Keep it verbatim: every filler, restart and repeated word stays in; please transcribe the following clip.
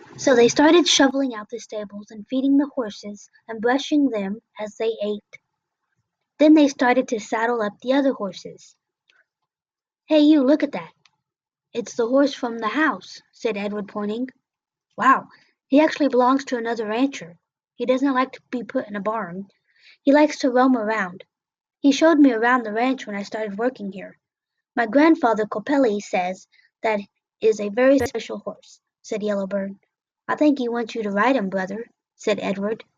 So they started shoveling out the stables and feeding the horses and brushing them as they ate. Then they started to saddle up the other horses. "Hey, you, look at that. It's the horse from the house," said Edward, pointing. "Wow, he actually belongs to another rancher. He doesn't like to be put in a barn. He likes to roam around. He showed me around the ranch when I started working here. My grandfather Copelli says that is a very special horse," said Yellow Bird. "I think he wants you to ride him, brother," said Edward.